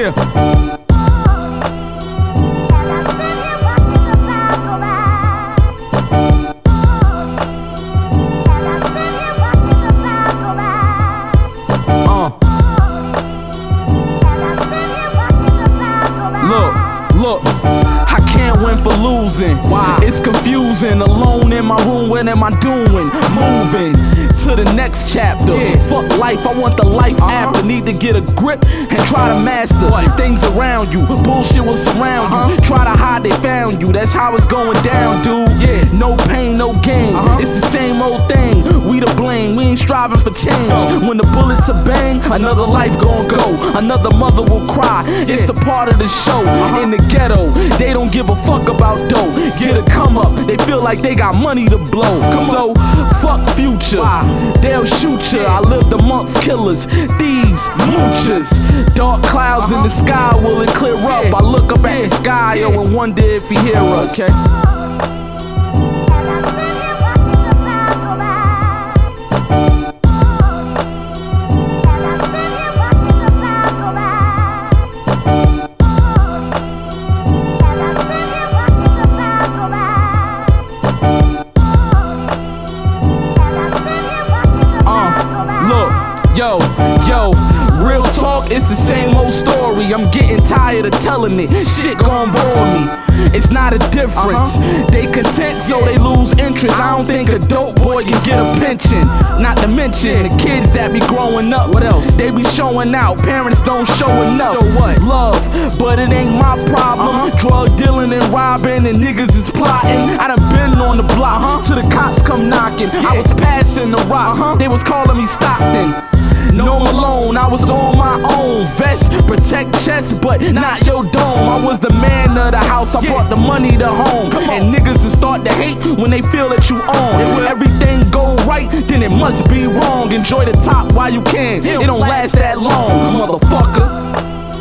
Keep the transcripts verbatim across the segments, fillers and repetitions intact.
Yeah. Look, look, I can't win for losing. Why? It's confusing. Alone in my room, what am I doing? Moving to the next chapter. Yeah. Fuck life, I want the life uh-huh. after. Need to get a grip and try to master what? Things around you. Bullshit will surround uh-huh. you. Try to hide, they found you. That's how it's going down, dude. Yeah. No pain, no gain. Uh-huh. It's the same old thing. We to blame. We ain't striving for change. Oh. When the bullets are bang, another life gon' go. Another mother will cry. Yeah. It's a part of the show. Uh-huh. In the ghetto, they don't give a fuck about dough. Get a come up, they feel like they got money to blow. Come so, on. Fuck future. Why? They'll shoot ya. I lived amongst killers, thieves, moochers. Dark clouds uh-huh. in the sky, will it clear up? Yeah. I look up at the sky, yeah. yo, and wonder if he hear us. Okay. Yo, yo, real talk, it's the same old story. I'm getting tired of telling it. Shit gon' bore me. It's not a difference. Uh-huh. They content, so they lose interest. I don't think a dope boy can get a pension. Not to mention the kids that be growing up. What else? They be showing out. Parents don't show enough. Show what? Love, but it ain't my problem. Uh-huh. Drug dealing and robbing and niggas is plotting. I done been on the block uh-huh. till the cops come knocking. Yeah. I was passing the rock. Uh-huh. They was calling me Stockton. No Malone, I was on my own. Vest, protect chest, but not your dome. I was the man of the house, I yeah. brought the money to home. And niggas will start to hate when they feel that you on. Everything go right, then it must be wrong. Enjoy the top while you can, it don't last that long, motherfucker.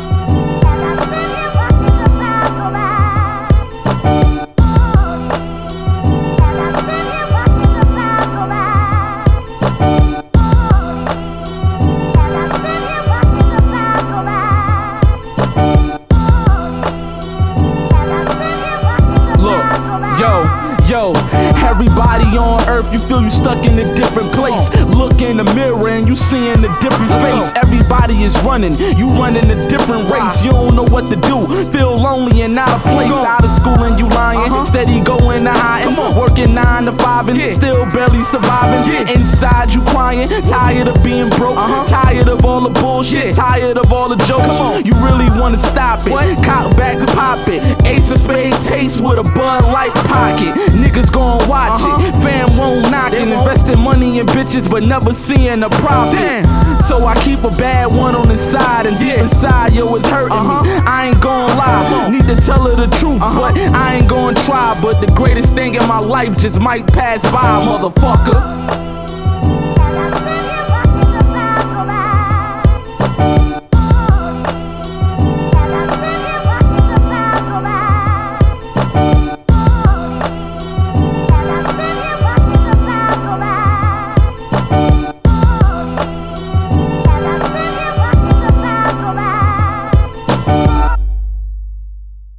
Yo, yo, everybody on earth, you feel you stuck in a different place. Look in the mirror and you seeing a different face. Everybody is running, you running a different race. You don't know what to do, feel lonely and out of place. Out of school and you lying, uh-huh. steady going to hiding. Working nine to five and yeah. still barely surviving. Yeah. Inside you crying, tired of being broke. Uh-huh. Tired of all the bullshit, yeah. tired of all the jokes. You really wanna stop it, what? Cop back, pop it. Ace of spades taste with a Bud Light pocket. Niggas gon' watch uh-huh. it, fam won't knock it. Investing money in bitches but never seeing a profit. Damn. So I keep a bad one on the side, and deep inside, yo, it's hurting uh-huh. me. I ain't gon' lie, need to tell her the truth, uh-huh. but I ain't gon' try. But the greatest thing in my life just might pass by, motherfucker.